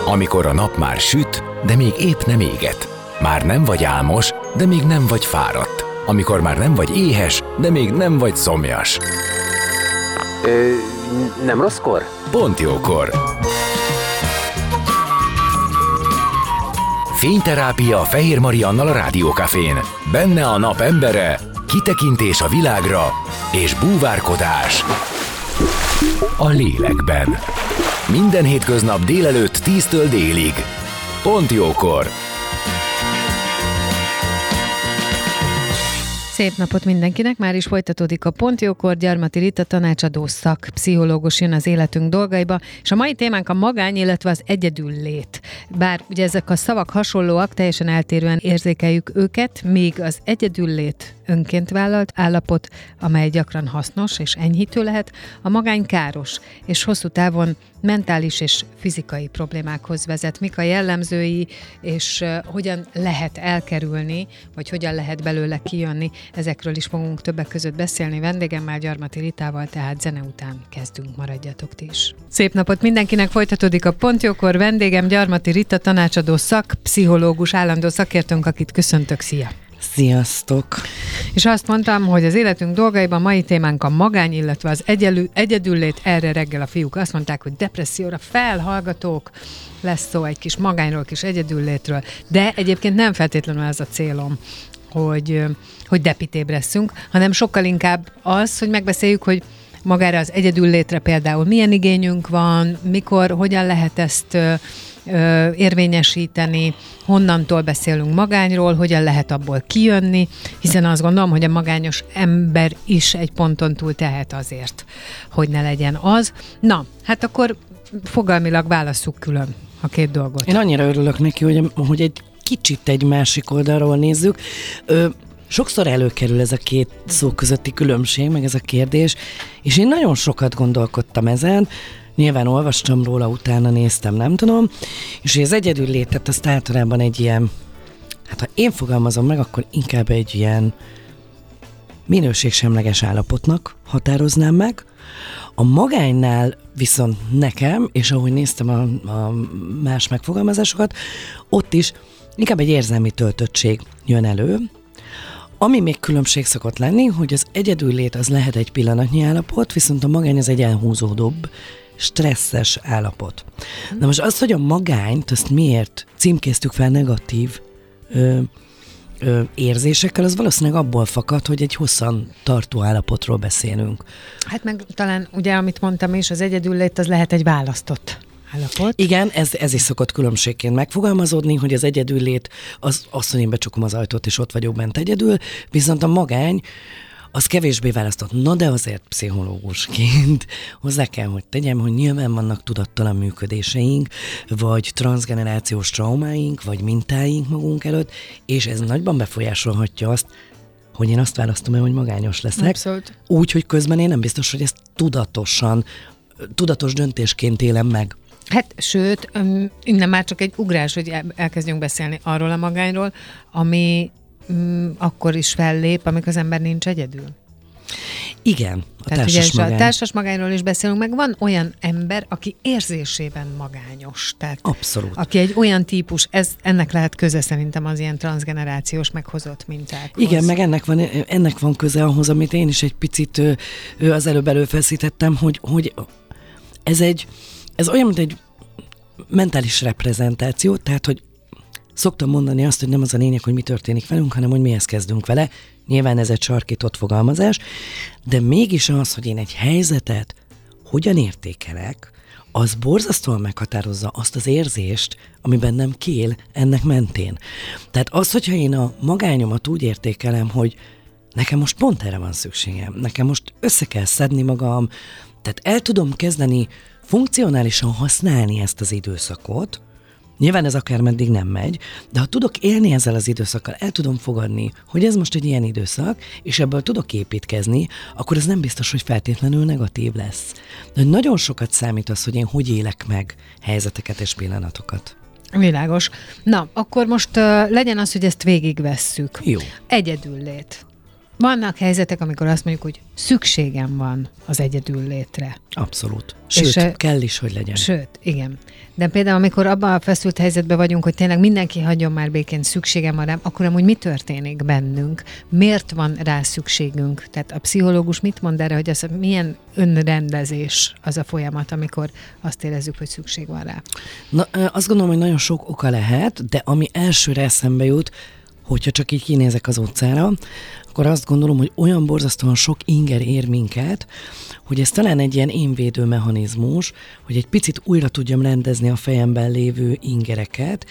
Amikor a nap már süt, de még épp nem éget. Már nem vagy álmos, de még nem vagy fáradt. Amikor már nem vagy éhes, de még nem vagy szomjas. Nem rosszkor? Pont jókor. Fényterápia Fehér Mariannal a Rádiókafén. Benne a nap embere, kitekintés a világra és búvárkodás a lélekben. Minden hétköznap délelőtt 10-től délig. Pont jókor. Szép napot mindenkinek, már is folytatódik a Pont jókor. Gyarmati Rita tanácsadó szakpszichológus jön az életünk dolgaiba, és a mai témánk a magány, illetve az egyedüllét. Bár ugye ezek a szavak hasonlóak, teljesen eltérően érzékeljük őket, míg az egyedüllét önként vállalt állapot, amely gyakran hasznos és enyhítő lehet, a magány káros, és hosszú távon mentális és fizikai problémákhoz vezet. Mik a jellemzői, és hogyan lehet elkerülni, vagy hogyan lehet belőle kijönni, ezekről is fogunk többek között beszélni vendégemmel, Gyarmati Ritával, tehát zene után kezdünk, maradjatok ti is. Szép napot mindenkinek, folytatódik a Pont jókor, vendégem Gyarmati Rita, tanácsadó szakpszichológus, állandó szakértőnk, akit köszöntök, szia! Sziasztok! És azt mondtam, hogy az életünk dolgaiban mai témánk a magány, illetve az egyedüllét. Erre reggel a fiúk azt mondták, hogy depresszióra felhallgatók, lesz szó egy kis magányról, kis egyedüllétről, de egyébként nem feltétlenül ez a célom, hogy depitébresszünk, hanem sokkal inkább az, hogy megbeszéljük, hogy magára az egyedüllétre például milyen igényünk van, mikor, hogyan lehet ezt érvényesíteni, honnantól beszélünk magányról, hogyan lehet abból kijönni, hiszen azt gondolom, hogy a magányos ember is egy ponton túl tehet azért, hogy ne legyen az. Na, hát akkor fogalmilag válasszuk külön a két dolgot. Én annyira örülök neki, hogy egy kicsit egy másik oldalról nézzük. Sokszor előkerül ez a két szó közötti különbség, meg ez a kérdés, és én nagyon sokat gondolkodtam ezen, nyilván olvastam róla, utána néztem, nem tudom, és hogy az egyedüllétet azt általában egy ilyen, hát ha én fogalmazom meg, akkor inkább egy ilyen minőségsemleges állapotnak határoznám meg. A magánynál viszont nekem, és ahogy néztem a más megfogalmazásokat, ott is inkább egy érzelmi töltöttség jön elő. Ami még különbség szokott lenni, hogy az egyedüllét az lehet egy pillanatnyi állapot, viszont a magány az egy elhúzódóbb, stresszes állapot. Na most az, hogy a magányt, azt miért címkéztük fel negatív érzésekkel, az valószínűleg abból fakad, hogy egy hosszan tartó állapotról beszélünk. Hát meg talán ugye, amit mondtam is, az egyedüllét az lehet egy választott állapot. Igen, ez is szokott különbségként megfogalmazódni, hogy az egyedüllét az azt, hogy én becsukom az ajtót, és ott vagyok bent egyedül, viszont a magány az kevésbé választott. Na de azért pszichológusként hozzá kell, hogy tegyem, hogy nyilván vannak tudattalan működéseink, vagy transzgenerációs traumáink, vagy mintáink magunk előtt, és ez nagyban befolyásolhatja azt, hogy én azt választom el, hogy magányos leszek. Abszolút. Úgy, hogy közben én nem biztos, hogy ezt tudatos döntésként élem meg. Hát sőt, innen már csak egy ugrás, hogy elkezdjünk beszélni arról a magányról, ami akkor is fellép, amikor az ember nincs egyedül. Igen, a társas magányról is beszélünk, meg van olyan ember, aki érzésében magányos. Tehát abszolút. Aki egy olyan típus, ennek lehet köze szerintem az ilyen transzgenerációs meghozott mintákhoz. Igen, meg ennek van köze ahhoz, amit én is egy picit az előbb előfeszítettem, hogy ez olyan, mint egy mentális reprezentáció, tehát, hogy szoktam mondani azt, hogy nem az a lényeg, hogy mi történik velünk, hanem hogy mihez kezdünk vele. Nyilván ez egy sarkított fogalmazás, de mégis az, hogy én egy helyzetet hogyan értékelek, az borzasztóan meghatározza azt az érzést, ami bennem kiél ennek mentén. Tehát az, hogyha én a magányomat úgy értékelem, hogy nekem most pont erre van szükségem, nekem most össze kell szedni magam, tehát el tudom kezdeni funkcionálisan használni ezt az időszakot. Nyilván ez akármeddig nem megy, de ha tudok élni ezzel az időszakkal, el tudom fogadni, hogy ez most egy ilyen időszak, és ebből tudok építkezni, akkor ez nem biztos, hogy feltétlenül negatív lesz. De nagyon sokat számít az, hogy én hogy élek meg helyzeteket és pillanatokat. Világos. Na, akkor most legyen az, hogy ezt végigvesszük. Jó. Egyedüllét. Vannak helyzetek, amikor azt mondjuk, hogy szükségem van az egyedül létre. Abszolút. Sőt, kell is, hogy legyen. Sőt, igen. De például, amikor abban a feszült helyzetben vagyunk, hogy tényleg mindenki hagyjon már békén, szükségem van rám, akkor amúgy mi történik bennünk? Miért van rá szükségünk? Tehát a pszichológus mit mond erre, hogy az milyen önrendezés az a folyamat, amikor azt érezzük, hogy szükség van rá? Na, azt gondolom, hogy nagyon sok oka lehet, de ami elsőre eszembe jut, hogyha csak így kinézek az utcára, akkor azt gondolom, hogy olyan borzasztóan sok inger ér minket, hogy ez talán egy ilyen énvédő mechanizmus, hogy egy picit újra tudjam rendezni a fejemben lévő ingereket,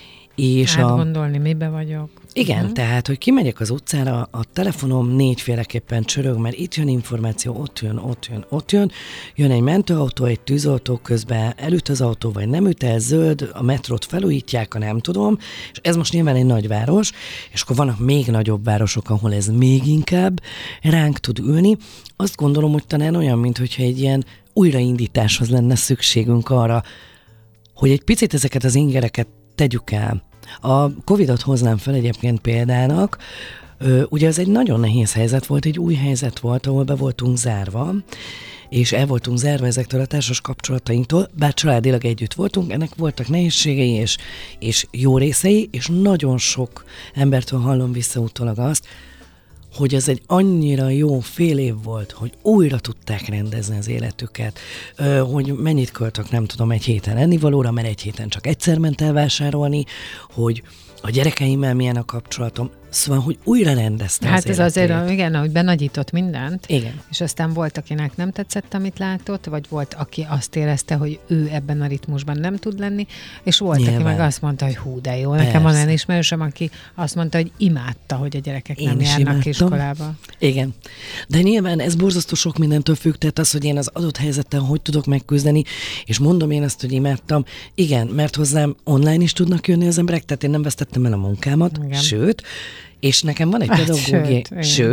és átgondolni, mibe vagyok. Igen, tehát, hogy kimegyek az utcára, a telefonom négyféleképpen csörög, mert itt jön információ, ott jön, jön egy mentőautó, egy tűzoltó, közben elüt az autó, vagy nem üt el, zöld, a metrót felújítják, nem tudom, és ez most nyilván egy nagyváros, és akkor vannak még nagyobb városok, ahol ez még inkább ránk tud ülni. Azt gondolom, hogy talán olyan, mintha egy ilyen újraindításhoz lenne szükségünk arra, hogy egy picit ezeket az ingereket tegyük el. A Covid-ot hoznám fel egyébként példának, ugye ez egy nagyon nehéz helyzet volt, egy új helyzet volt, ahol be voltunk zárva, és el voltunk zárva ezektől a társas kapcsolatainktól, bár családilag együtt voltunk, ennek voltak nehézségei és jó részei, és nagyon sok embertől hallom vissza utólag azt, hogy ez egy annyira jó fél év volt, hogy újra tudták rendezni az életüket, hogy mennyit költök, nem tudom, egy héten ennivalóra, mert egy héten csak egyszer ment el vásárolni, hogy a gyerekeimmel milyen a kapcsolatom, szóval, hogy újra rendezte hát az ez életét. azért, igen, hogy benagyított mindent, Igen. És aztán volt, akinek nem tetszett, amit látott, vagy volt, aki azt érezte, hogy ő ebben a ritmusban nem tud lenni, és volt, Nyilván. aki meg azt mondta, hogy hú, de jó. Persze. Nekem van olyan ismerősöm, aki azt mondta, hogy imádta, hogy a gyerekek Én nem is járnak imádtam. iskolába. Igen. De nyilván ez borzasztó sok mindentől függ, tehát az, hogy én az adott helyzettel hogy tudok megküzdeni, és mondom én azt, hogy imádtam. Igen, mert hozzám online is tudnak jönni az emberek, tehát én nem vesztettem el a munkámat, Igen. sőt, és nekem van egy pedagógiai,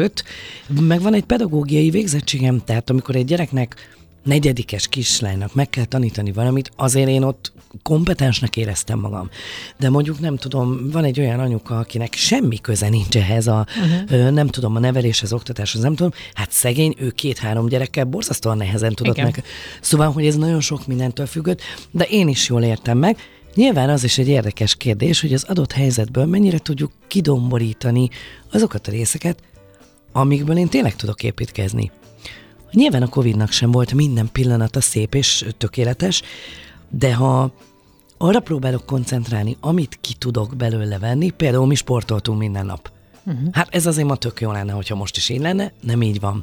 meg van egy pedagógiai végzettségem, tehát amikor egy gyereknek, negyedikes kislánynak meg kell tanítani valamit, azért én ott kompetensnek éreztem magam. De mondjuk nem tudom, van egy olyan anyuka, akinek semmi köze nincs ehhez nem tudom, a neveléshez, oktatáshoz, nem tudom, hát szegény, ő 2-3 gyerekkel borzasztóan nehezen tudott meg. Szóval, hogy ez nagyon sok mindentől függött, de én is jól értem meg. Nyilván az is egy érdekes kérdés, hogy az adott helyzetből mennyire tudjuk kidomborítani azokat a részeket, amikből én tényleg tudok építkezni. Nyilván a Covid-nak sem volt minden pillanata szép és tökéletes, de ha arra próbálok koncentrálni, amit ki tudok belőle venni, például mi sportoltunk minden nap. Hát ez azért ma tök jó lenne, hogyha most is így lenne, nem így van.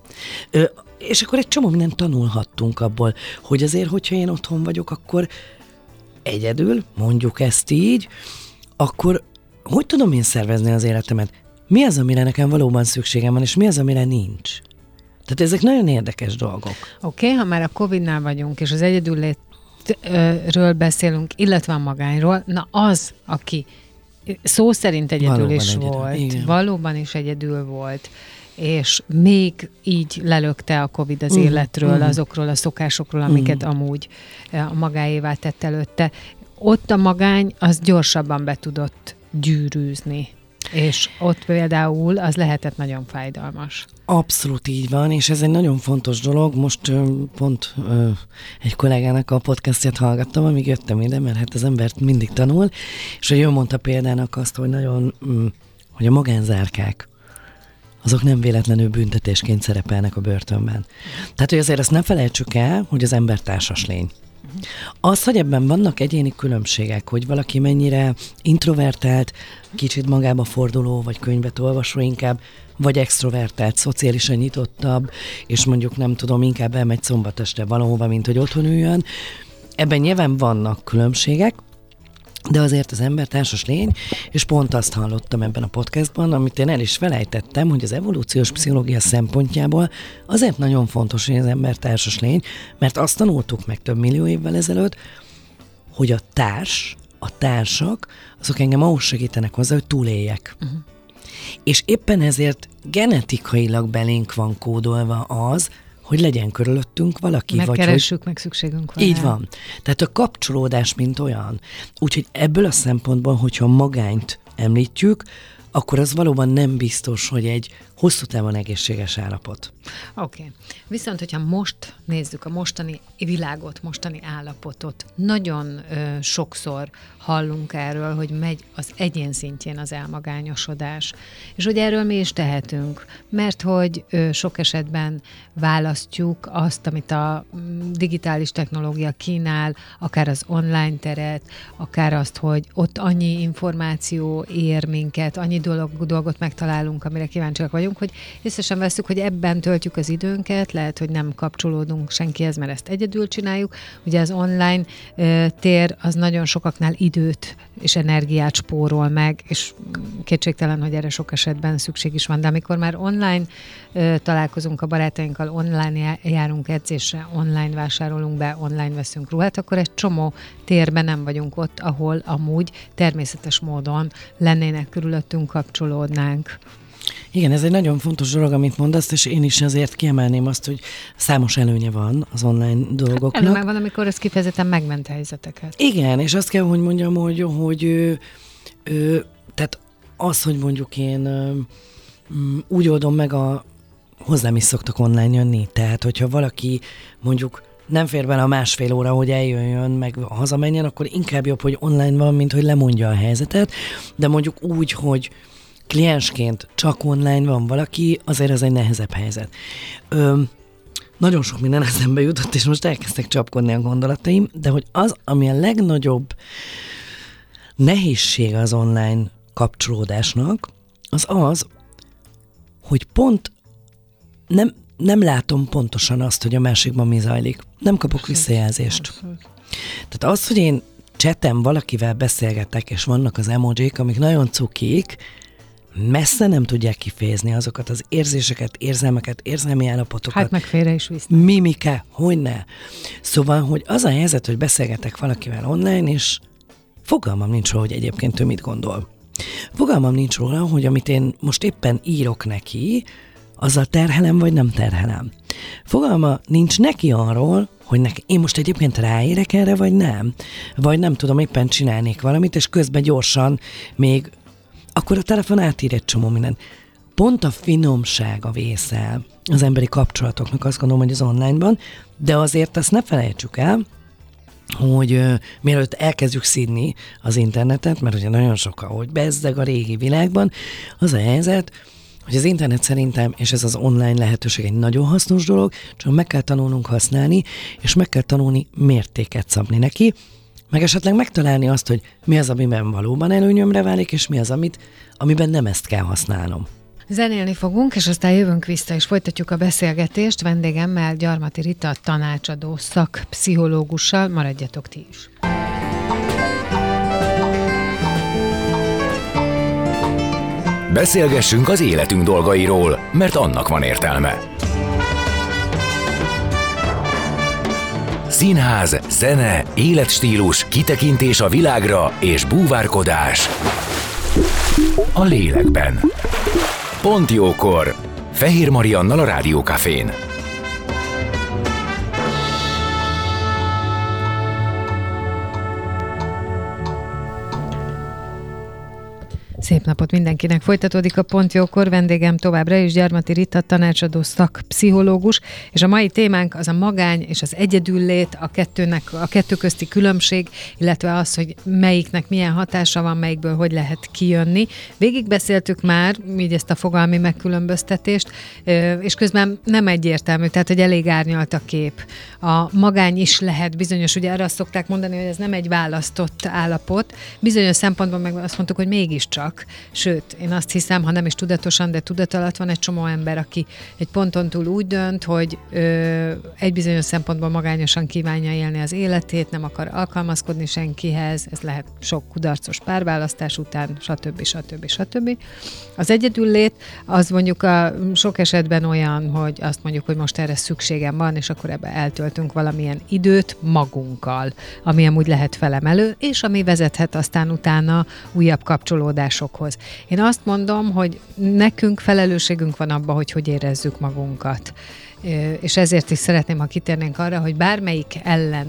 És akkor egy csomó mindent tanulhattunk abból, hogy azért, hogyha én otthon vagyok, akkor egyedül, mondjuk ezt így, akkor hogy tudom én szervezni az életemet? Mi az, amire nekem valóban szükségem van, és mi az, amire nincs? Tehát ezek nagyon érdekes dolgok. Oké, ha már a Covid-nál vagyunk, és az egyedüllétről beszélünk, illetve a magányról, na az, aki szó szerint egyedül is volt, igen. valóban is egyedül volt, és még így lelökte a Covid az életről, azokról a szokásokról, amiket amúgy a magáévá tett előtte. Ott a magány az gyorsabban be tudott gyűrűzni, és ott például az lehetett nagyon fájdalmas. Abszolút így van, és ez egy nagyon fontos dolog. Most pont egy kollégának a podcastját hallgattam, amíg jöttem ide, mert hát az embert mindig tanul, és hogy ő mondta példának azt, hogy nagyon, hogy a magánzárkák, azok nem véletlenül büntetésként szerepelnek a börtönben. Tehát, hogy azért azt ne felejtsük el, hogy az ember társas lény. Az, hogy ebben vannak egyéni különbségek, hogy valaki mennyire introvertált, kicsit magába forduló, vagy könyvet olvasó inkább, vagy extrovertált, szociálisan nyitottabb, és mondjuk nem tudom, inkább elmegy szombat este valahova, mint hogy otthon üljön. Ebben nyilván vannak különbségek, de azért az ember társas lény, és pont azt hallottam ebben a podcastban, amit én el is felejtettem, hogy az evolúciós pszichológia szempontjából azért nagyon fontos, hogy az ember társas lény, mert azt tanultuk meg több millió évvel ezelőtt, hogy a társak, azok engem ahhoz segítenek hozzá, hogy túléljek. És éppen ezért genetikailag belénk van kódolva az, hogy legyen körülöttünk valaki. Megkeressük, meg szükségünk van. Így van. Tehát a kapcsolódás, mint olyan. Úgyhogy ebből a szempontból, hogyha magányt említjük, akkor az valóban nem biztos, hogy egy hosszú távon egészséges állapot. Oké. Viszont, hogyha most nézzük a mostani világot, mostani állapotot, nagyon sokszor hallunk erről, hogy megy az egyén szintjén az elmagányosodás. És hogy erről mi is tehetünk, mert hogy sok esetben választjuk azt, amit a digitális technológia kínál, akár az online teret, akár azt, hogy ott annyi információ ér minket, annyi dolgot megtalálunk, amire kíváncsiak vagyunk, hogy észre sem vesszük, hogy ebben töltjük az időnket, lehet, hogy nem kapcsolódunk senkihez, mert ezt egyedül csináljuk. Ugye az online tér az nagyon sokaknál időt és energiát spórol meg, és kétségtelen, hogy erre sok esetben szükség is van. De amikor már online találkozunk a barátainkkal, online járunk edzésre, online vásárolunk be, online veszünk ruhát, akkor egy csomó térben nem vagyunk ott, ahol amúgy természetes módon lennének körülöttünk, kapcsolódnánk. Igen, ez egy nagyon fontos dolog, amit mondasz, és én is azért kiemelném azt, hogy számos előnye van az online dolgoknak. Előbb van, amikor ez kifejezetten megment helyzeteket. Igen, és azt kell, hogy mondjam, hogy tehát az, hogy mondjuk én úgy oldom meg hozzám is szoktak online jönni, tehát hogyha valaki mondjuk nem fér bele a másfél óra, hogy eljöjjön, meg hazamenjen, akkor inkább jobb, hogy online van, mint hogy lemondja a helyzetet, de mondjuk úgy, hogy kliensként csak online van valaki, azért ez egy nehezebb helyzet. Nagyon sok minden eszembe jutott, és most elkezdtek csapkodni a gondolataim, de hogy az, ami a legnagyobb nehézség az online kapcsolódásnak, az, hogy pont nem látom pontosan azt, hogy a másikban mi zajlik. Nem kapok visszajelzést. Tehát az, hogy én chaten valakivel beszélgetek, és vannak az emojik, amik nagyon cukik, messze nem tudják kifejezni azokat az érzéseket, érzelmeket, érzelmi állapotokat. Hát meg félre is visz. Mimike, hogyne. Szóval, hogy az a helyzet, hogy beszélgetek valakivel online, és fogalmam nincs róla, hogy egyébként ő mit gondol. Fogalmam nincs róla, hogy amit én most éppen írok neki, azzal terhelem, vagy nem terhelem. Fogalma nincs neki arról, hogy én most egyébként ráérek erre, vagy nem. Vagy nem tudom, éppen csinálnék valamit, és közben gyorsan még akkor a telefon átír egy csomó mindent. Pont a finomsága vészel az emberi kapcsolatoknak, azt gondolom, hogy az online-ban, de azért azt ne felejtsük el, hogy mielőtt elkezdjük szidni az internetet, mert ugye nagyon sokan, hogy bezzeg a régi világban, az a helyzet, hogy az internet szerintem, és ez az online lehetőség egy nagyon hasznos dolog, csak meg kell tanulnunk használni, és meg kell tanulni mértéket szabni neki, meg esetleg megtalálni azt, hogy mi az, amiben valóban előnyömre válik, és mi az, amiben nem ezt kell használnom. Zenélni fogunk, és aztán jövünk vissza, és folytatjuk a beszélgetést vendégemmel, Gyarmati Rita tanácsadó szakpszichológussal. Maradjatok ti is. Beszélgessünk az életünk dolgairól, mert annak van értelme. Színház, zene, életstílus, kitekintés a világra és búvárkodás a lélekben. Pont jókor! Fehér Mariannal a Rádió Cafén. Szép napot mindenkinek! Folytatódik a Pont jókor, vendégem továbbra is Gyarmati Rita, tanácsadó szakpszichológus, és a mai témánk az a magány és az egyedüllét, a kettő közti különbség, illetve az, hogy melyiknek milyen hatása van, melyikből hogy lehet kijönni. Végigbeszéltük már így ezt a fogalmi megkülönböztetést, és közben nem egyértelmű, tehát hogy elég árnyalt a kép. A magány is lehet bizonyos, ugye erre azt szokták mondani, hogy ez nem egy választott állapot, bizonyos szempontból meg azt mondtuk, hogy mégiscsak. Sőt, én azt hiszem, ha nem is tudatosan, de tudat alatt van egy csomó ember, aki egy ponton túl úgy dönt, hogy egy bizonyos szempontból magányosan kívánja élni az életét, nem akar alkalmazkodni senkihez, ez lehet sok kudarcos párválasztás után, stb. Az egyedüllét, az mondjuk sok esetben olyan, hogy azt mondjuk, hogy most erre szükségem van, és akkor ebbe eltöltünk valamilyen időt magunkkal, ami amúgy lehet felemelő, és ami vezethet aztán utána újabb kapcsolódásokhoz. Én azt mondom, hogy nekünk felelősségünk van abban, hogy érezzük magunkat. És ezért is szeretném, ha kitérnénk arra, hogy bármelyik ellen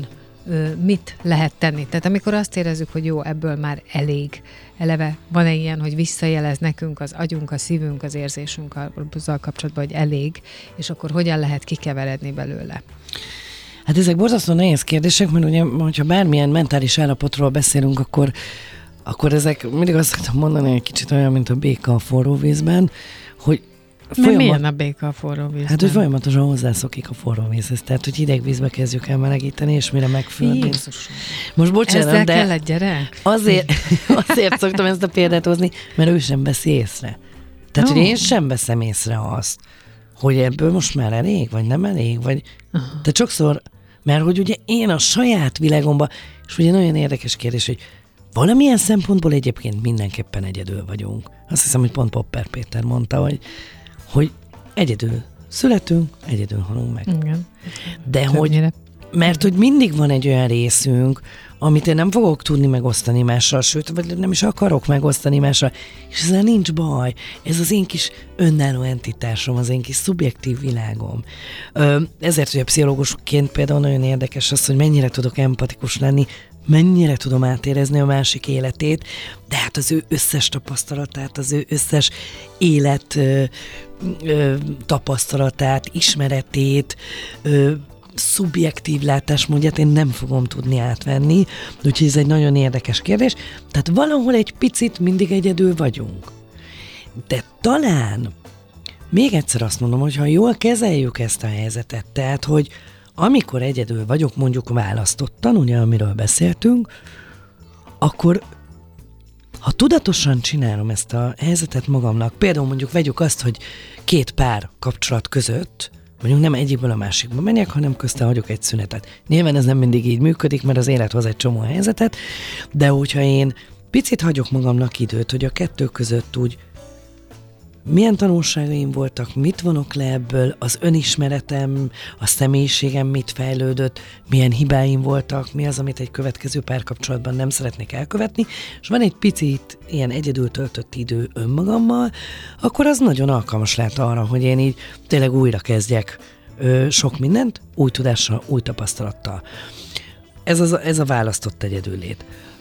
mit lehet tenni. Tehát amikor azt érezzük, hogy jó, ebből már elég, eleve van-e ilyen, hogy visszajelez nekünk az agyunk, a szívünk, az érzésünk azzal kapcsolatban, hogy elég, és akkor hogyan lehet kikeveredni belőle? Hát ezek borzasztó nehéz kérdések, mert ugye, hogyha bármilyen mentális állapotról beszélünk, akkor ezek mindig azt szoktam mondani, egy kicsit olyan, mint a béka a forró vízben, hogy milyen a béka a forró vízben? Hát, hogy folyamatosan hozzászokik a forró vízhez. Tehát, hogy hideg vízbe kezdjük el melegíteni, és mire megfürdi. Most bocsánat, ezzel de kell egy gyerek? Azért szoktam ezt a példát hozni, mert ő sem veszi észre. Tehát, hogy én sem veszem észre azt, hogy ebből most már elég, vagy nem elég, vagy... De sokszor, mert hogy ugye én a saját világomban, és ugye nagyon érdekes kérdés, hogy valamilyen szempontból egyébként mindenképpen egyedül vagyunk. Azt hiszem, hogy pont Popper Péter mondta, hogy egyedül születünk, egyedül halunk meg. Igen. De hogy, mert hogy mindig van egy olyan részünk, amit én nem fogok tudni megosztani mással, sőt, vagy nem is akarok megosztani mással, és ezzel nincs baj. Ez az én kis önálló entitásom, az én kis szubjektív világom. Ezért, hogy a pszichológusként például nagyon érdekes az, hogy mennyire tudok empatikus lenni, mennyire tudom átérezni a másik életét, de hát az ő összes tapasztalatát, az ő összes élet tapasztalatát, ismeretét, szubjektív látásmódját én nem fogom tudni átvenni, úgyhogy ez egy nagyon érdekes kérdés. Tehát valahol egy picit mindig egyedül vagyunk. De talán még egyszer azt mondom, hogy ha jól kezeljük ezt a helyzetet, tehát, hogy amikor egyedül vagyok, mondjuk választottan, ugye, amiről beszéltünk, akkor ha tudatosan csinálom ezt a helyzetet magamnak, például mondjuk vegyük azt, hogy két pár kapcsolat között, mondjuk nem egyikből a másikba menjek, hanem közten hagyok egy szünetet. Nyilván ez nem mindig így működik, mert az élet hoz egy csomó helyzetet, de hogyha én picit hagyok magamnak időt, hogy a kettő között úgy milyen tanulságaim voltak, mit vonok le ebből, az önismeretem, a személyiségem mit fejlődött, milyen hibáim voltak, mi az, amit egy következő párkapcsolatban nem szeretnék elkövetni, és van egy picit ilyen egyedül töltött idő önmagammal, akkor az nagyon alkalmas lehet arra, hogy én így tényleg újra kezdjek sok mindent, új tudással, új tapasztalattal. Ez a választott egyedüllét.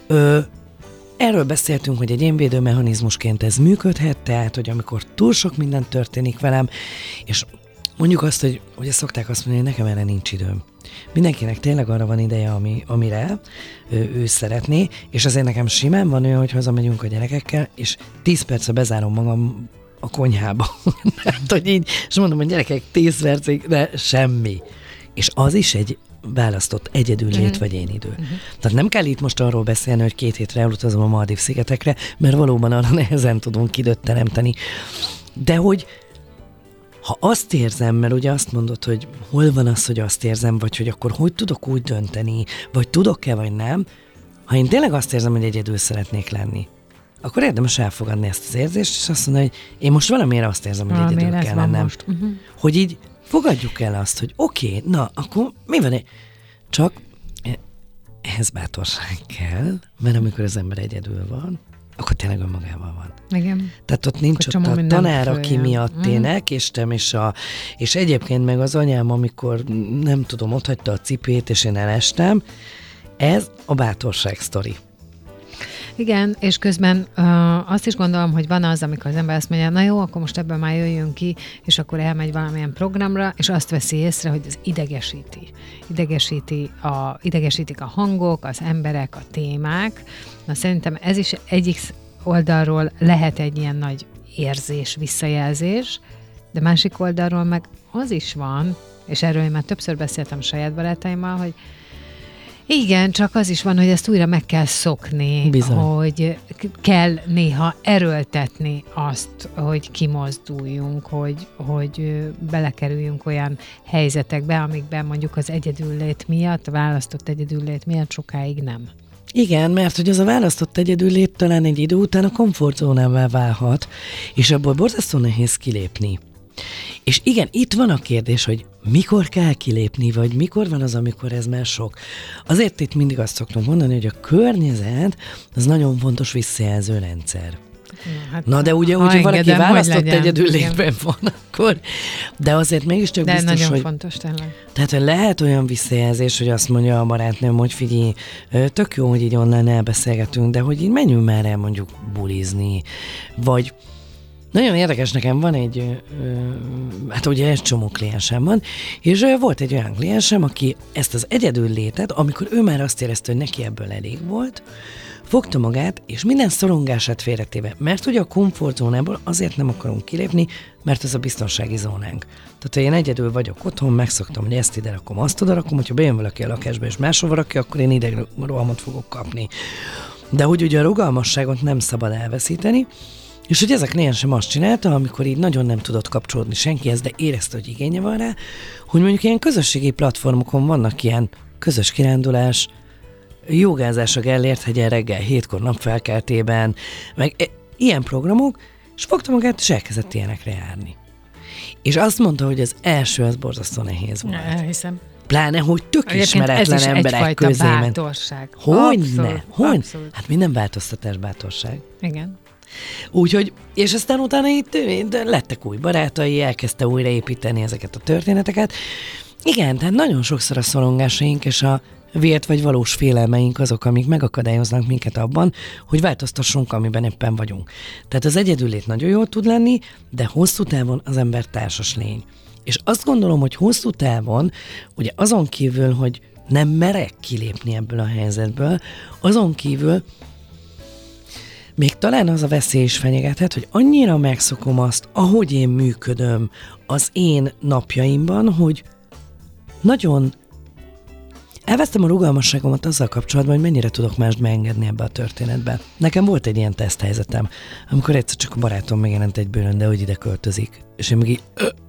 Erről beszéltünk, hogy egy énvédő mechanizmusként ez működhet, tehát, hogy amikor túl sok minden történik velem, és mondjuk azt, hogy ugye szokták azt mondani, hogy nekem erre nincs időm. Mindenkinek tényleg arra van ideje, amire ő szeretné, és azért nekem simán van olyan, hogy hazamegyünk a gyerekekkel, és 10 percre bezárom magam a konyhába. Hát, hogy így, és mondom, hogy gyerekek 10 percig, de semmi. És az is egy választott egyedüllét vagy én idő. Tehát nem kell itt most arról beszélni, hogy 2 hétre elutazom a Maldív-szigetekre, mert valóban arra nehezen tudunk időt teremteni. De hogy ha azt érzem, mert ugye azt mondod, hogy hol van az, hogy azt érzem, vagy hogy akkor hogy tudok úgy dönteni, vagy tudok-e, vagy nem, ha én tényleg azt érzem, hogy egyedül szeretnék lenni, akkor érdemes elfogadni ezt az érzést, és azt mondani, hogy én most valamiért azt érzem, hogy egyedül kell lennem. Hogy így fogadjuk el azt, hogy oké, na, akkor mi van? Csak ehhez bátorság kell, mert amikor az ember egyedül van, akkor tényleg önmagával van. Igen. Tehát ott nincs ott a tanár, aki miatt én elkéstem, és egyébként meg az anyám, amikor nem tudom, ott hagyta a cipőjét, és én elestem. Ez a bátorság sztori. Igen, és közben azt is gondolom, hogy van az, amikor az ember azt mondja, na jó, akkor most ebből már jöjjön ki, és akkor elmegy valamilyen programra, és azt veszi észre, hogy ez idegesíti. Idegesítik a hangok, az emberek, a témák. Na szerintem ez is egyik oldalról lehet egy ilyen nagy érzés, visszajelzés, de másik oldalról meg az is van, és erről én már többször beszéltem saját barátaimmal, hogy igen, csak az is van, hogy ezt újra meg kell szokni, bizony, hogy kell néha erőltetni azt, hogy kimozduljunk, hogy belekerüljünk olyan helyzetekbe, amikben mondjuk az egyedüllét miatt, a választott egyedüllét miatt sokáig nem. Igen, mert hogy az a választott egyedüllét talán egy idő után a komfortzónává válhat, és abból borzasztó nehéz kilépni. És igen, itt van a kérdés, hogy mikor kell kilépni, vagy mikor van az, amikor ez már sok. Azért itt mindig azt szoktunk mondani, hogy a környezet az nagyon fontos visszajelző rendszer. Na de ugye, hogyha valaki választott egyedül létben van, akkor, de azért mégiscsak biztos, nagyon hogy... fontos tényleg. Tehát lehet olyan visszajelzés, hogy azt mondja a barátnőm, hogy figyelj, tök jó, hogy így online elbeszélgetünk, de hogy így menjünk már el mondjuk bulizni, vagy nagyon érdekes, nekem van hát ugye egy csomó kliensem van, és volt egy olyan kliensem, aki ezt az egyedül létet, amikor ő már azt érezte, hogy neki ebből elég volt, fogta magát, és minden szorongását félretéve, mert ugye a komfortzónából azért nem akarunk kilépni, mert ez a biztonsági zónánk. Tehát, ha én egyedül vagyok otthon, megszoktam, hogy ezt ide rakom, azt oda rakom, hogyha bejön valaki a lakásba, és máshova rakja, akkor én idegrohamot fogok kapni. De hogy ugye a rugalmasságot nem szabad elveszíteni, és hogy ez a kliensem azt csinálta, amikor így nagyon nem tudott kapcsolódni senkihez, de érezte, hogy igénye van rá, hogy mondjuk ilyen közösségi platformokon vannak ilyen közös kirándulás, jogázás a Gellért-hegyen reggel 7-kor napfelkeltében, meg ilyen programok, és fogta magát, és elkezdett ilyenekre járni. És azt mondta, hogy az első az borzasztó nehéz volt. Elhiszem. Pláne, hogy tök ismeretlen emberek közé ment. Bátorság. Hogyne? Hát minden változtatás bátorság. Igen. Úgyhogy, és aztán utána itt lettek új barátai, elkezdte újraépíteni ezeket a történeteket. Igen, tehát nagyon sokszor a szorongásaink és a vélt vagy valós félelmeink azok, amik megakadályoznak minket abban, hogy változtassunk, amiben éppen vagyunk. Tehát az egyedüllét nagyon jól tud lenni, de hosszú távon az ember társas lény. És azt gondolom, hogy hosszú távon, ugye azon kívül, hogy nem merek kilépni ebből a helyzetből, azon kívül még talán az a veszély is fenyegethet, hogy annyira megszokom azt, ahogy én működöm az én napjaimban, hogy nagyon elvesztem a rugalmasságomat azzal kapcsolatban, hogy mennyire tudok mást beengedni ebbe a történetbe. Nekem volt egy ilyen teszthelyzetem, amikor egyszer csak a barátom megjelent egy bőrön, de hogy ide költözik. És én meg így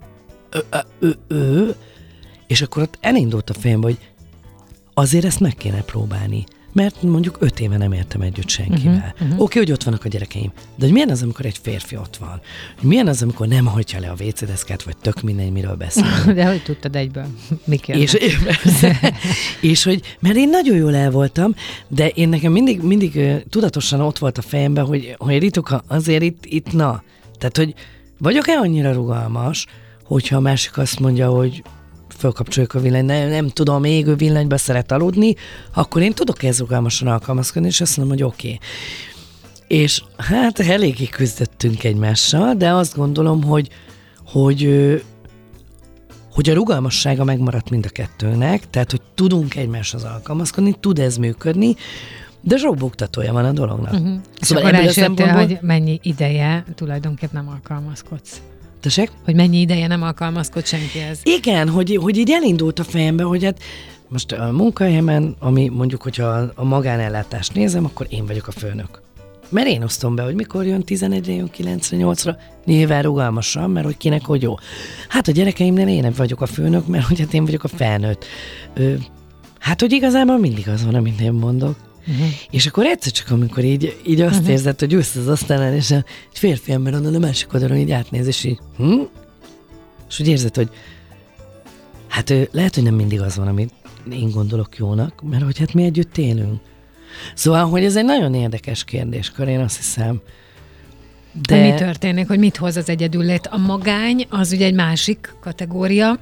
és akkor ott elindult a fejembe, hogy azért ezt meg kéne próbálni. Mert mondjuk 5 éve nem értem együtt senkivel. Oké, hogy ott vannak a gyerekeim, de hogy milyen az, amikor egy férfi ott van? Hogy milyen az, amikor nem hagyja le a WC-deszkát, vagy tök mindegy, miről beszélünk? De hogy tudtad egyből? Mik jönnek? És hogy, mert én nagyon jól el voltam, de én nekem mindig tudatosan ott volt a fejemben, hogy Rituka, azért itt na. Tehát, hogy vagyok-e annyira rugalmas, hogyha a másik azt mondja, hogy fölkapcsoljuk a villanyt, nem tudom, égő villanyba szeret aludni, akkor én tudok ez rugalmasan alkalmazkodni, és azt mondom, hogy oké. És hát eléggé küzdöttünk egymással, de azt gondolom, hogy a rugalmassága megmaradt mind a kettőnek, tehát, hogy tudunk egymáshoz alkalmazkodni, tud ez működni, de zsóbogtatója van a dolognak. Szóval és akkor elsőttél, hogy mennyi ideje tulajdonképpen nem alkalmazkodsz. Tessék? Hogy mennyi ideje nem alkalmazkod senkihez. Igen, hogy így elindult a fejembe, hogy hát most a munkahelyemen, ami mondjuk, hogyha a magánellátást nézem, akkor én vagyok a főnök. Mert én osztom be, hogy mikor jön 11-re, jön 9-re, 8-ra, nyilván rugalmasan, mert hogy kinek hogy jó. Hát a gyerekeimnél én vagyok a főnök, mert hogy hát én vagyok a felnőtt. Hát, hogy igazából mindig az van, amit én mondok. És akkor egyszer csak, amikor így azt érzed, hogy ülsz az asztalán, és egy férfi ember onnan a másik oldalon így átnéz, és így és úgy érzed, hogy hát lehet, hogy nem mindig az van, amit én gondolok jónak, mert hogy hát mi együtt élünk. Szóval, hogy ez egy nagyon érdekes kérdéskör, én azt hiszem. De mi történik, hogy mit hoz az egyedüllét? A magány az ugye egy másik kategória,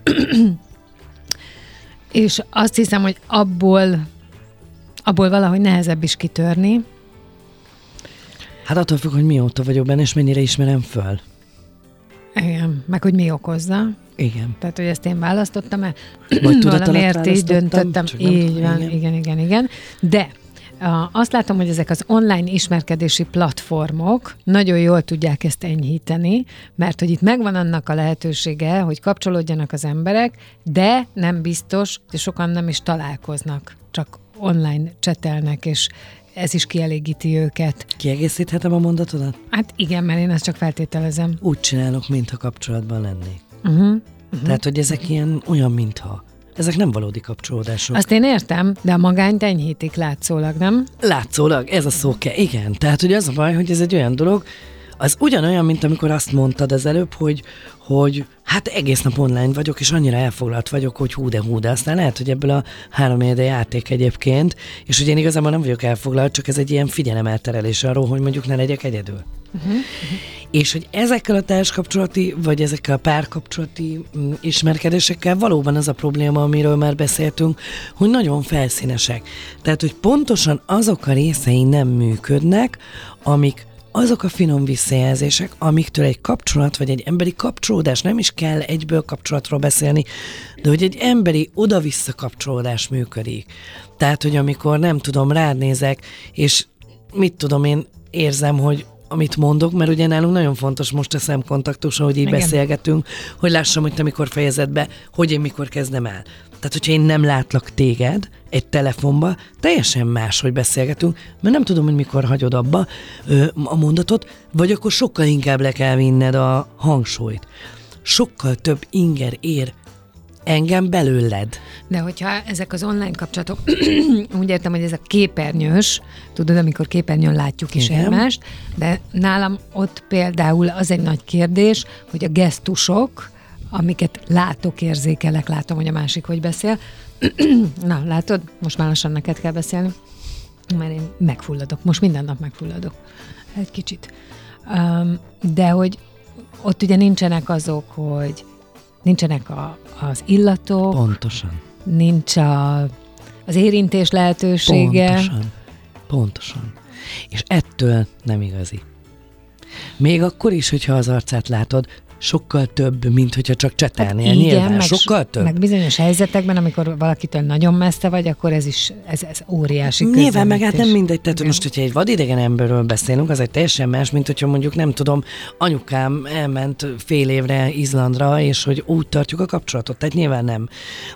és azt hiszem, hogy abból valahogy nehezebb is kitörni. Hát attól függ, hogy mióta vagyok benne, és mennyire ismerem föl. Igen, meg hogy mi okozza. Igen. Tehát, hogy ezt én választottam-e? Vagy valamiért így döntöttem. Így van, igen. De azt látom, hogy ezek az online ismerkedési platformok nagyon jól tudják ezt enyhíteni, mert hogy itt megvan annak a lehetősége, hogy kapcsolódjanak az emberek, de nem biztos, hogy sokan nem is találkoznak, csak online csetelnek, és ez is kielégíti őket. Kiegészíthetem a mondatodat? Hát igen, mert én ezt csak feltételezem. Úgy csinálok, mintha kapcsolatban lennék. Tehát, hogy ezek olyan, mintha. Ezek nem valódi kapcsolódások. Azt én értem, de a magányt enyhítik látszólag, nem? Látszólag, ez a szóke, igen. Tehát, hogy az a baj, hogy ez egy olyan dolog, az ugyanolyan, mint amikor azt mondtad az előbb, hogy Hát egész nap online vagyok, és annyira elfoglalt vagyok, hogy hú de, aztán lehet, hogy ebből a 3 éve játék egyébként, és hogy én igazából nem vagyok elfoglalt, csak ez egy ilyen figyelemelterelés arról, hogy mondjuk ne legyek egyedül. És hogy ezekkel a társkapcsolati, vagy ezekkel a párkapcsolati ismerkedésekkel valóban az a probléma, amiről már beszéltünk, hogy nagyon felszínesek. Tehát, hogy pontosan azok a részei nem működnek, amik azok a finom visszajelzések, amiktől egy kapcsolat, vagy egy emberi kapcsolódás, nem is kell egyből kapcsolatról beszélni, de hogy egy emberi oda-vissza kapcsolódás működik. Tehát, hogy amikor nem tudom, rád nézek, és mit tudom, én érzem, hogy amit mondok, mert ugye nálunk nagyon fontos most a szemkontaktus, ahogy így beszélgetünk, hogy lássam, hogy te mikor fejezed be, hogy én mikor kezdem el. Tehát, hogyha én nem látlak téged egy telefonba, teljesen más, hogy beszélgetünk, mert nem tudom, hogy mikor hagyod abba a mondatot, vagy akkor sokkal inkább le kell vinned a hangsúlyt. Sokkal több inger ér engem belőled. De hogyha ezek az online kapcsolatok, úgy értem, hogy ez a képernyős, tudod, amikor képernyőn látjuk is egymást, de nálam ott például az egy nagy kérdés, hogy a gesztusok, amiket látok, érzékelek, látom, hogy a másik hogy beszél. Na, látod? Most már lassan neked kell beszélni, mert én megfulladok. Most minden nap megfulladok. Egy kicsit. De hogy ott ugye nincsenek azok, hogy nincsenek az illatok. Pontosan. Nincs az érintés lehetősége. Pontosan. És ettől nem igazi. Még akkor is, hogyha az arcát látod, sokkal több, mint hogyha csak csetelnél. Hát nyilván, sokkal több. Meg bizonyos helyzetekben, amikor valakitől nagyon messze vagy, akkor ez óriási közelítés. Nyilván, meg hát nem mindegy, tehát most, hogyha egy vadidegen emberről beszélünk, az egy teljesen más, mint hogyha mondjuk nem tudom, anyukám elment fél évre Izlandra, és hogy úgy tartjuk a kapcsolatot, tehát nyilván nem.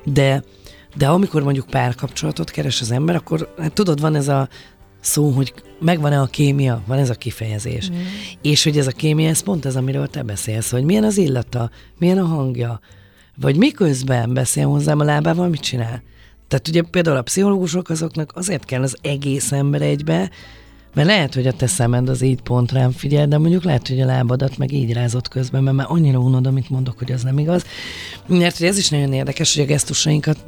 De amikor mondjuk párkapcsolatot keres az ember, akkor hát tudod, van ez a szó, hogy megvan-e a kémia, van ez a kifejezés. És hogy ez a kémia, ez pont az, amiről te beszélsz, hogy milyen az illata, milyen a hangja, vagy miközben beszél hozzám a lábával, mit csinál. Tehát ugye például a pszichológusok azoknak azért kell az egész ember egybe, mert lehet, hogy a te szemed az így pont rám figyel, de mondjuk lehet, hogy a lábadat meg így rázott közben, mert már annyira unod, amit mondok, hogy az nem igaz. Mert hogy ez is nagyon érdekes, hogy a gesztusainkat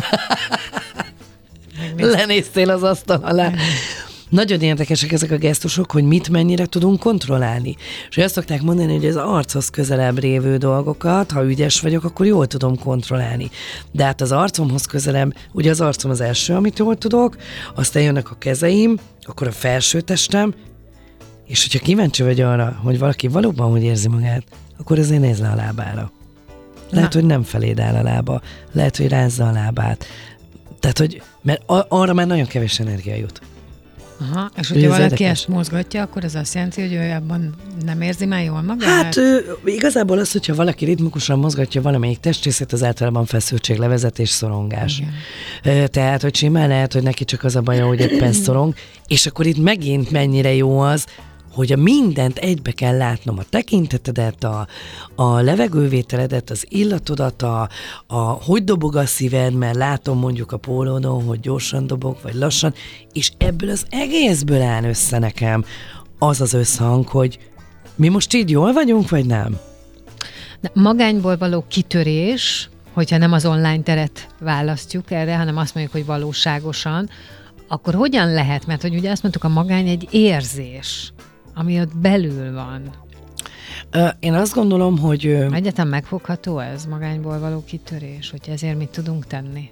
lenéztél az asztal alá. Nagyon érdekesek ezek a gesztusok, hogy mit mennyire tudunk kontrollálni. És azt szokták mondani, hogy az archoz közelebb lévő dolgokat, ha ügyes vagyok, akkor jól tudom kontrollálni. De hát az arcomhoz közelebb, ugye az arcom az első, amit jól tudok, aztán jönnek a kezeim, akkor a felsőtestem, és hogyha kíváncsi vagy arra, hogy valaki valóban hogy érzi magát, akkor azért nézz le a lábára. Lehet, hogy nem feléd áll a lába, lehet, hogy rázza a lábát. Tehát, hogy, mert arra már nagyon kevés energia jut. Aha, és hogyha valaki ezt mozgatja, akkor ez azt jelenti, hogy ő abban nem érzi már jól magát? Hát igazából az, hogyha valaki ritmikusan mozgatja valamelyik testrészét, az általában feszültség, levezetés, szorongás. Tehát, hogy simán lehet, hogy neki csak az a baja, hogy éppen szorong, és akkor itt megint mennyire jó az, hogy a mindent egybe kell látnom, a tekintetedet, a levegővételedet, az illatodat, hogy dobog a szíved, mert látom mondjuk a pólódon, hogy gyorsan dobog, vagy lassan, és ebből az egészből áll össze nekem az az összhang, hogy mi most így jól vagyunk, vagy nem? De magányból való kitörés, hogyha nem az online teret választjuk erre, hanem azt mondjuk, hogy valóságosan, akkor hogyan lehet? Mert hogy ugye azt mondtuk, a magány egy érzés, ami ott belül van. Én azt gondolom, hogy... Egyetem megfogható ez, magányból való kitörés, hogy ezért mit tudunk tenni?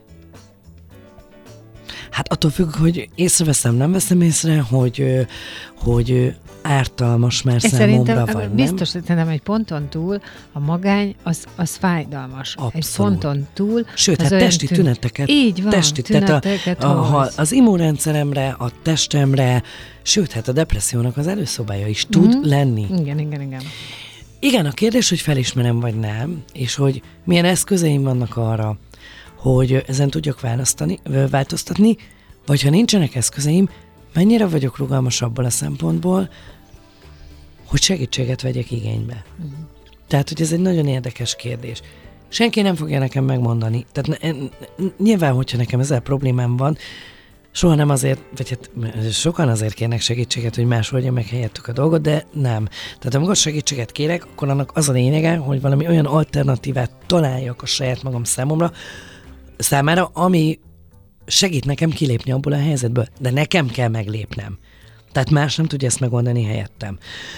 Hát attól függ, hogy észreveszem, nem veszem észre, hogy ártalmas már számomra, vagy nem. Biztos, hogy szerintem egy ponton túl a magány az fájdalmas. Abszolút. Egy ponton túl... Sőt, hát testi tüneteket. Így van, tüneteket tehát az immunrendszeremre, a testemre, sőt, hát a depressziónak az előszobája is tud lenni. Igen. Igen, a kérdés, hogy felismerem, vagy nem, és hogy milyen eszközeim vannak arra, hogy ezen tudjak változtatni, vagy ha nincsenek eszközeim, mennyire vagyok rugalmas abból a szempontból, hogy segítséget vegyek igénybe. Tehát, hogy ez egy nagyon érdekes kérdés. Senki nem fogja nekem megmondani. Tehát nyilván, hogyha nekem ezzel problémám van, soha nem azért, vagy hát sokan azért kérnek segítséget, hogy más oldja meg helyettük a dolgot, de nem. Tehát amikor segítséget kérek, akkor annak az a lényege, hogy valami olyan alternatívát találjak a saját magam számára, ami segít nekem kilépni abból a helyzetből, de nekem kell meglépnem. Tehát más nem tudja ezt megoldani helyettem.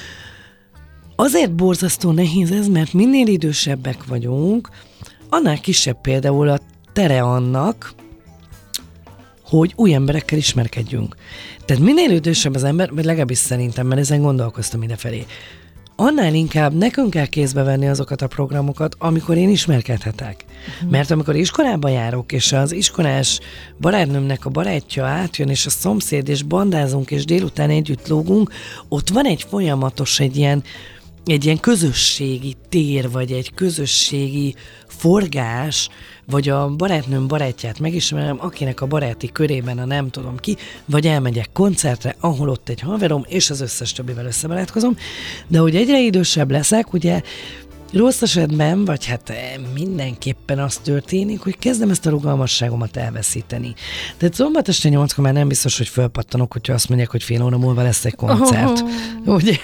Azért borzasztó nehéz ez, mert minél idősebbek vagyunk, annál kisebb például a tere annak, hogy új emberekkel ismerkedjünk. Tehát minél idősebb az ember, vagy legalábbis szerintem, mert ezen gondolkoztam idefelé, annál inkább nekünk kell kézbe venni azokat a programokat, amikor én ismerkedhetek. Mert amikor iskolában járok, és az iskolás barátnőmnek a barátja átjön, és a szomszéd, és bandázunk, és délután együtt lógunk, ott van egy folyamatos, egy ilyen közösségi tér, vagy egy közösségi forgás, vagy a barátnőm barátját megismerem, akinek a baráti körében a nem tudom ki, vagy elmegyek koncertre, ahol ott egy haverom, és az összes többivel összebarátkozom, de hogy egyre idősebb leszek, ugye rossz esetben, vagy hát mindenképpen az történik, hogy kezdem ezt a rugalmasságomat elveszíteni. Tehát szombat este 8-kor már nem biztos, hogy fölpattanok, hogyha azt mondják, hogy fél óra múlva lesz egy koncert. Ugye?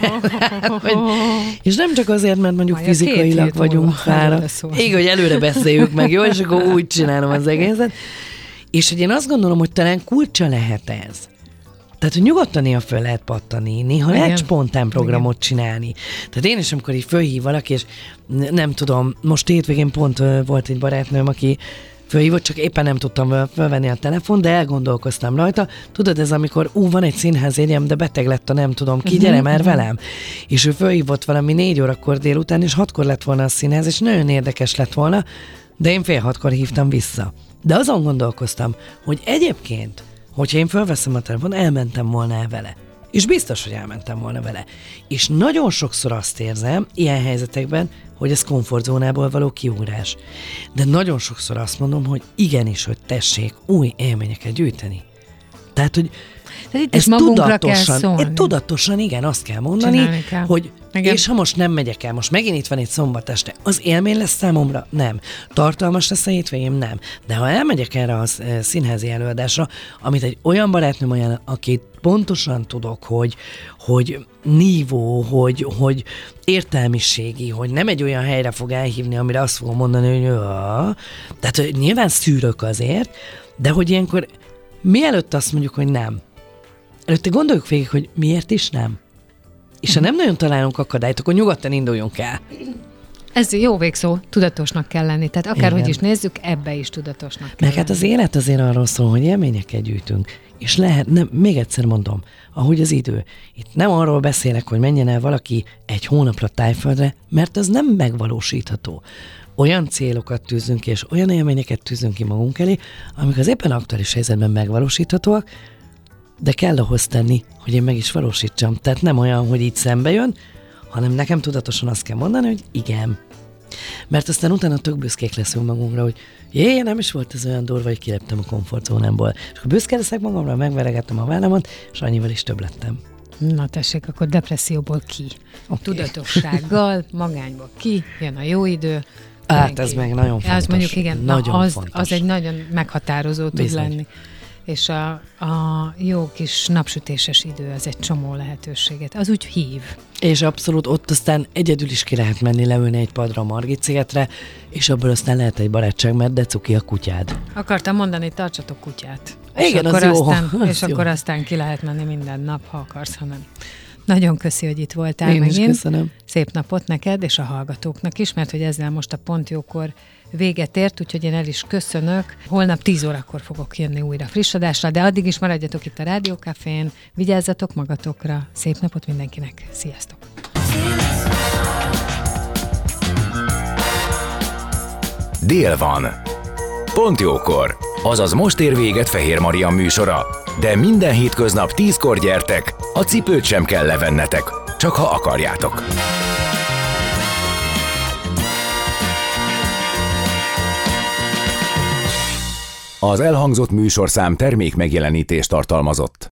És nem csak azért, mert mondjuk fizikailag vagyunk fáradt. Igen, hogy előre beszéljük meg, jó? És akkor úgy csinálom az egészet. És hogy én azt gondolom, hogy talán kulcsa lehet ez. Tehát, hogy nyugodtan néha föl lehet pattani, néha lehet spontán programot csinálni. Tehát én is, amikor így fölhív valaki, és nem tudom, most hétvégén pont volt egy barátnőm, aki fölhívott, csak éppen nem tudtam fölvenni a telefon, de elgondolkoztam rajta. Tudod, ez amikor van egy színházjegyem, de beteg lett a nem tudom ki, gyere már velem. És ő fölhívott valami 4 órakor délután, és 6-kor lett volna a színház, és nagyon érdekes lett volna, de én fél 6-kor hívtam vissza. De azon gondolkoztam, hogy egyébként hogyha én felveszem a telefon, elmentem volna el vele. És biztos, hogy elmentem volna vele. És nagyon sokszor azt érzem, ilyen helyzetekben, hogy ez komfortzónából való kiugrás. De nagyon sokszor azt mondom, hogy igenis, hogy tessék új élményeket gyűjteni. Tehát, hogy ez tudatosan, igen, azt kell mondani, hogy igen. És ha most nem megyek el, most megint itt van egy szombat este, az élmény lesz számomra? Nem. Tartalmas lesz a hétvégém? Nem. De ha elmegyek erre a színházi előadásra, amit egy olyan barátnőm ajánl, akit pontosan tudok, hogy nívó, hogy értelmiségi, hogy nem egy olyan helyre fog elhívni, amire azt fogom mondani, hogy tehát nyilván szűrök azért, de hogy ilyenkor mielőtt azt mondjuk, hogy nem, előtte gondoljuk végig, hogy miért is nem. És ha nem nagyon találunk akadályt, akkor nyugodtan induljunk el. Ez jó végszó, tudatosnak kell lenni. Tehát akárhogy is nézzük, ebbe is tudatosnak kell lenni. Hát az élet azért arról szól, hogy élményeket gyűjtünk. És lehet, nem, még egyszer mondom, ahogy az idő. Itt nem arról beszélek, hogy menjen el valaki egy hónapra Tájföldre, mert az nem megvalósítható. Olyan célokat tűzünk ki, és olyan élményeket tűzünk ki magunk elé, amik az éppen aktuális helyzetben megvalósíthatóak, de kell ahhoz tenni, hogy én meg is valósítsam. Tehát nem olyan, hogy így szembe jön, hanem nekem tudatosan azt kell mondani, hogy igen. Mert aztán utána tök büszkék leszünk magunkra, hogy nem is volt ez olyan durva, hogy kiléptem a komfortzónámból. És akkor büszke leszek magamra, megveregettem a vállamat, és annyival is több lettem. Na tessék, akkor depresszióból ki. Okay. Tudatossággal, magányból ki, jön a jó idő. Hát ez meg nagyon fontos. Az mondjuk igen, az egy nagyon meghatározó tud lenni. És a jó kis napsütéses idő, az egy csomó lehetőséget. Az úgy hív. És abszolút ott aztán egyedül is ki lehet menni, leülni egy padra a Margit szigetre, és abból aztán lehet egy barátság, mert de cuki a kutyád. Akartam mondani, tartsatok kutyát. Igen, az jó. És akkor aztán ki lehet menni minden nap, ha akarsz, ha nem. Nagyon köszi, hogy itt voltál Én megint. Is köszönöm. Szép napot neked, és a hallgatóknak is, mert hogy ezzel most a Pont Jókor véget ért, úgyhogy én el is köszönök. Holnap 10 órakor fogok jönni újra friss adásra, de addig is maradjatok itt a Rádió Cafén, vigyázzatok magatokra, szép napot mindenkinek, sziasztok! Dél van. Pont Jókor. Azaz most ér véget Fehér Marian műsora. De minden hétköznap 10-kor gyertek, a cipőt sem kell levennetek, csak ha akarjátok. Az elhangzott műsorszám termék megjelenítést tartalmazott.